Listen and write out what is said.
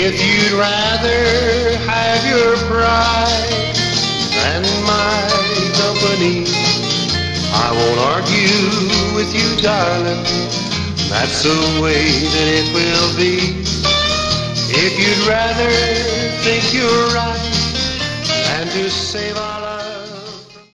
If you'd rather have your pride than my company, I won't argue with you, darling. That's the way that it will be. If you'd rather think you're right than to save our lives.